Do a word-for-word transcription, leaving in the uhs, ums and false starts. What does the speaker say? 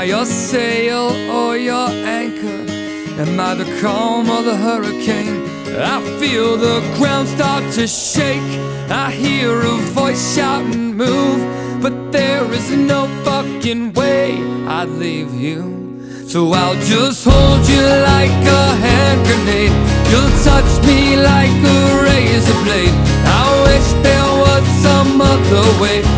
Your sail or your anchor, am I the calm or the hurricane? I feel the ground start to shake. I hear a voice shout and move, but there is no fucking way I'd leave you. So I'll just hold you like a hand grenade. You'll touch me like a razor blade. I wish there was some other way.